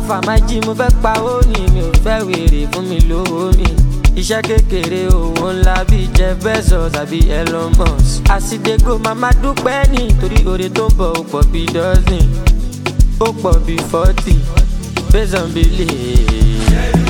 Alpha máa jí mo fẹ́ pa ó ní mi ò fẹ́ wèrè fún mi lówó mi. Iṣẹ́ kékeré owó ńlá bíi Jeff Bezos àbí Elon Musk. Àsìdégò màmá dúpẹ́ nítorí oore tó ń bọ̀ ó pọ̀ bíi dozen. Ó pọ̀ bíi 40 based on belief.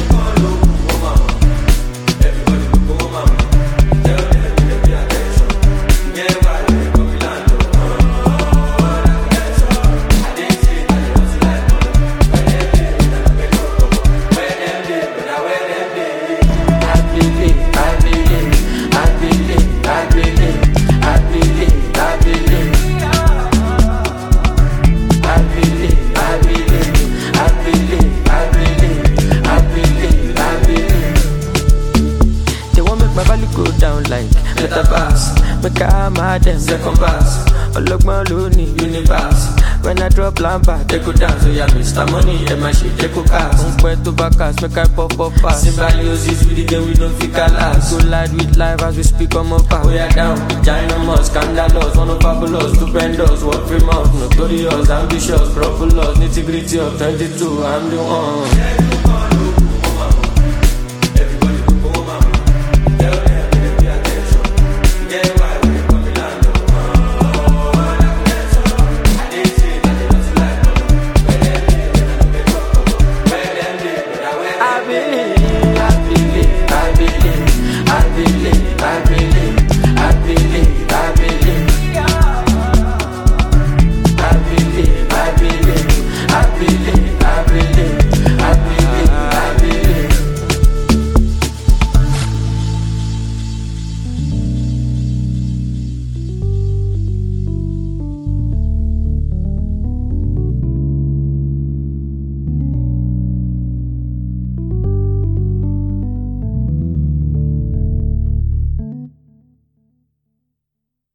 Go down like metaverse. Make I mad them second pass. Ologban loni universe. When I drop lampa, they go down. So yeah, Mr. Money, and my shit, they go cast. Unque to backers, make I pop pass. Symbiosis with the game, we don't feel last. Go light with life as we speak on my path. We are down, ginormous, scandalous, one of fabulous, stupendous, work famous, notorious, ambitious, proper nitty gritty of 22, I'm the one.